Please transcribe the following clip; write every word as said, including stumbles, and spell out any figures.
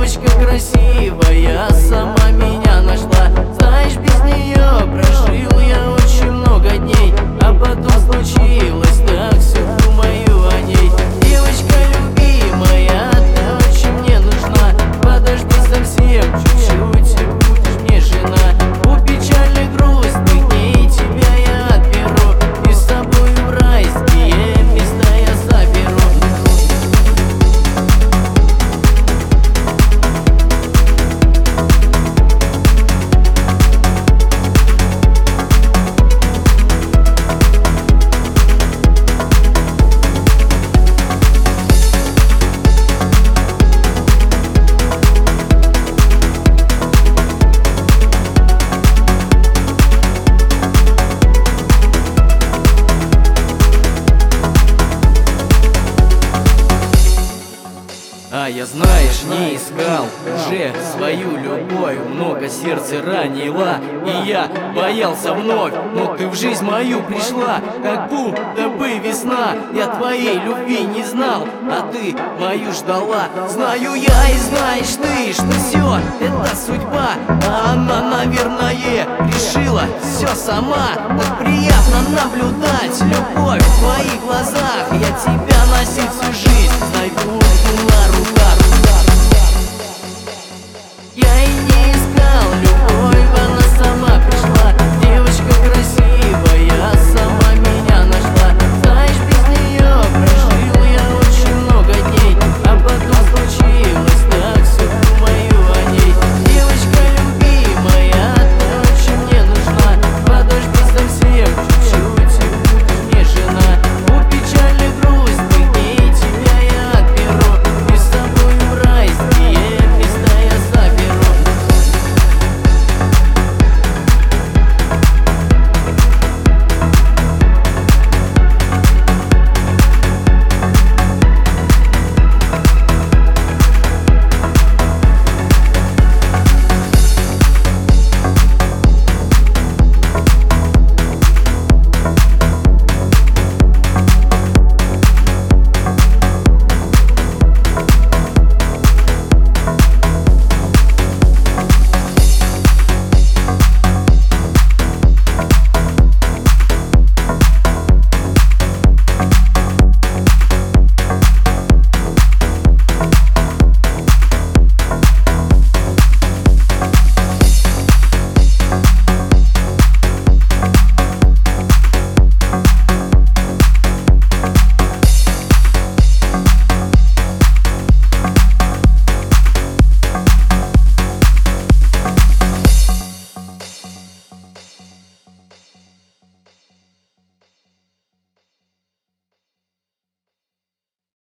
девочка красивая, сама меня нашла. Знаешь, без нее прожил я очень много дней, а потом случилось так, все думаю о ней. Девочка любимая, ты очень мне нужна. Подожди совсем чуть-чуть, и будешь мне жена. У печальных грустных дней тебя я отберу, и с собой в райские места я заберу. А я, знаешь, не искал уже свою любовь. Много сердце ранило, и я боялся вновь. Но ты в жизнь мою пришла, как будто бы весна. Я твоей любви не знал, а ты мою ждала. Знаю я и знаешь ты, что все это судьба. А она, наверное, решила все сама. Так приятно наблюдать любовь в твоих глазах. Я тебя носил всю жизнь.